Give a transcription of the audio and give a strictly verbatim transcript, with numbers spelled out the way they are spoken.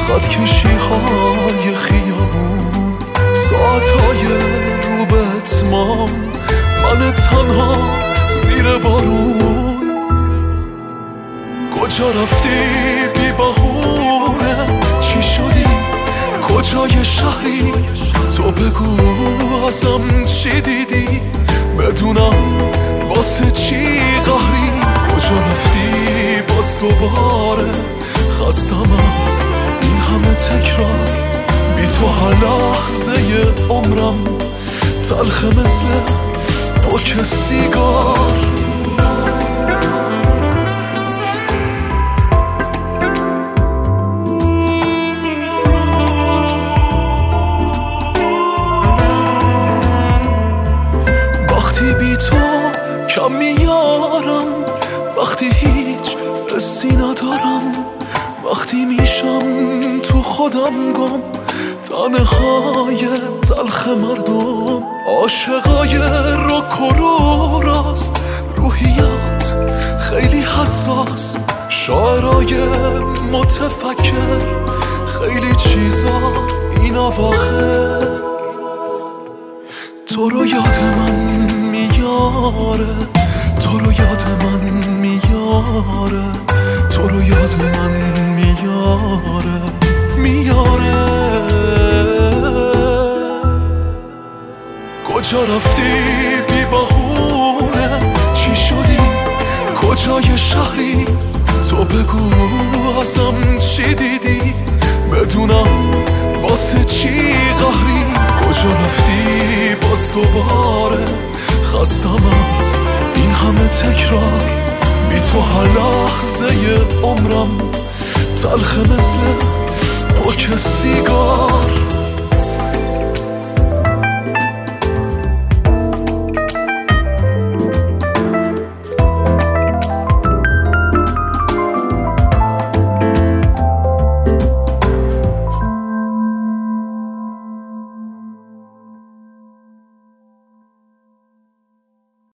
خط کشی های خیابون، ساعت های رو به اتمام، من تنها زیر بارون. کجا رفتی بی بهونه؟ چی شدی؟ کجای شهری؟ تو بگو ازم چی دیدی؟ بدونم واسه چی قهری. کجا رفتی باز دوباره؟ خستم از این همه تکرار، بی تو هر لحظه عمرم تلخه مثل پاک سیگار. وقتی بی تو کم میارم، وقتی هیچ حسی ندارم، وقتی میشم تو خودم گم، تنهای تلخ مردم، عاشقای روک و رو راست، روحیات خیلی حساس، شاعرای متفکر، خیلی چیزا این اواخر. تو رو یاد من میاره، تو رو یاد من میاره، تو رو یاد من میاره میاره. کجا رفتی بی بهونه؟ چی شدی؟ کجای شهری؟ تو بگو ازم چی دیدی؟ بدونم واسه چی قهری. کجا رفتی باز دوباره؟ خستم از این همه تکرار، بی تو هر لحظه عمرم تلخه مثل